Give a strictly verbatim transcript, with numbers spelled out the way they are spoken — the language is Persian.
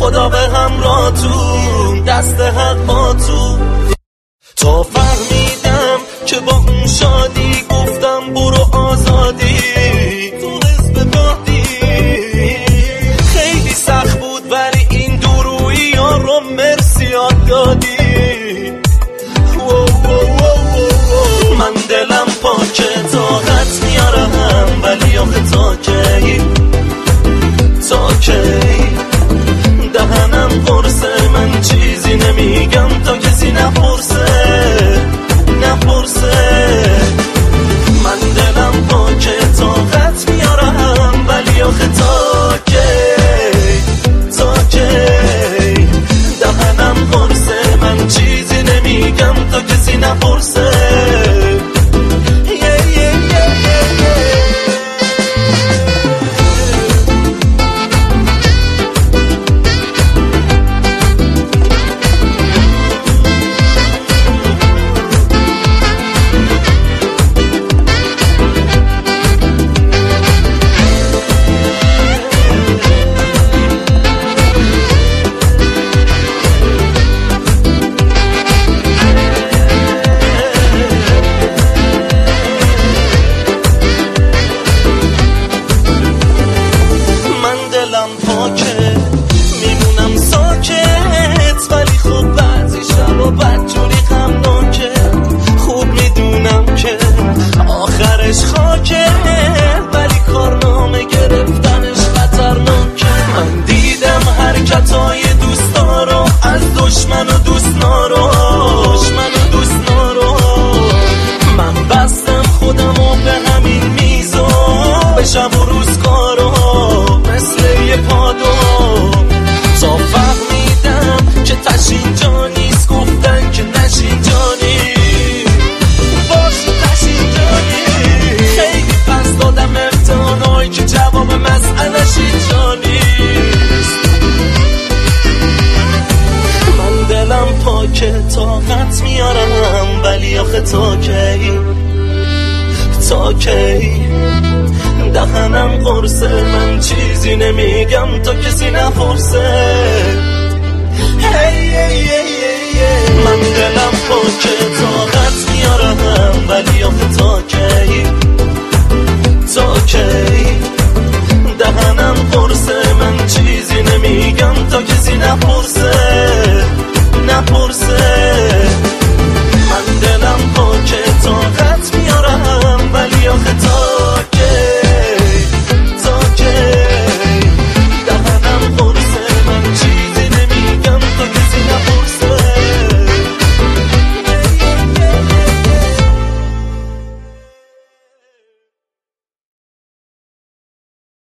خدا به همراهتون، دست حق با تو. تا فهمیدم که با اون شادی گفتم برو آزادی تو حزب بادی. خیلی سخت بود ولی این دورویی ها رو مرسی یاد دادی. من دلم پاکه طاقت میارم ولی آخه تا کی تا کی دهنم قرصه من چیزی نمیگم تا کسی نپرسه نپرسه. من دلم پاکه طاقت میارم ولی آخه تا کی تا کی دهنم قرصه من چیزی نمیگم تا کسی نپرسه. میمونم ساکت ولی خوب بعضی شبا بدجوری غمناکه. خوب میدونم که آخرش خاکه ولی کارنامه گرفتنش خطرناکه. من دیدم حرکتای دوستارو از دشمن و دوست نارو دشمن و دوست نارو. من بستم خودمو به همین میزو به شب و روز کارو مثل یه پادو. تا فهمیدم که تشین جا نیست گفتن که نشین جانی باش تشین جانی. خیلی پس دادم امتحانایی که جواب مسئله‌ش اینجا نیست. من دلم پاکه طاقت میارم ولی آخه تا کی تا کی دهنم قرصه من چیزی نمیگم تا کسی نپرسه. hey, hey, hey, hey, hey. من دلم پاکه طاقت میارم ولی آخه تا کی تا کی دهنم قرصه من چیزی نمیگم تا کسی نپرسه.